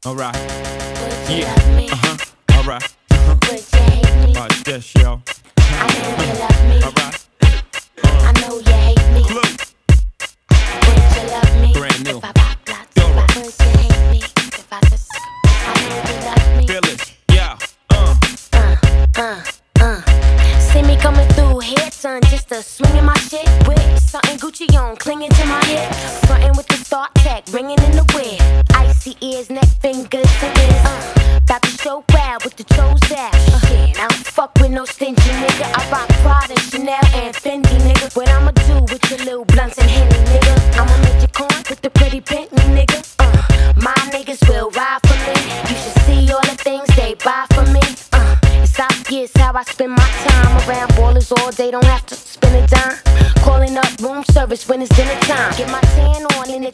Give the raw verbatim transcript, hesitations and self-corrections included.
Alright. Would you Yeah. love me? Uh-huh. Alright. Uh-huh. Would you hate me? Watch this, yo. I know you love me. Alright. I know you hate me. Clue. Would you love me? Brand new. If I pop lots, Yo. would you hate me? If I just, I know you love me. Feel it. Yeah. Uh. Uh, uh, uh. See me coming through here, son, just a swinging my shit with something Gucci on, clinging to my hip. Frontin' with the start tech, ringing in the whip. Icy ears, neck fingers, fingers. Uh, about to show out with the toes out. Uh, shit, I don't fuck with no stingy nigga. I rock Prada, Chanel, and Fendi, nigga. What I'ma do with your little blunts and Henny, nigga? I'ma make you corn with the pretty Bentley, nigga. Uh, my niggas will ride for me. You should see all the things they buy for me. Uh, it's obvious how I spend my time around ballers all day. Don't have to spend a dime. Calling up room service when it's dinner time. Get my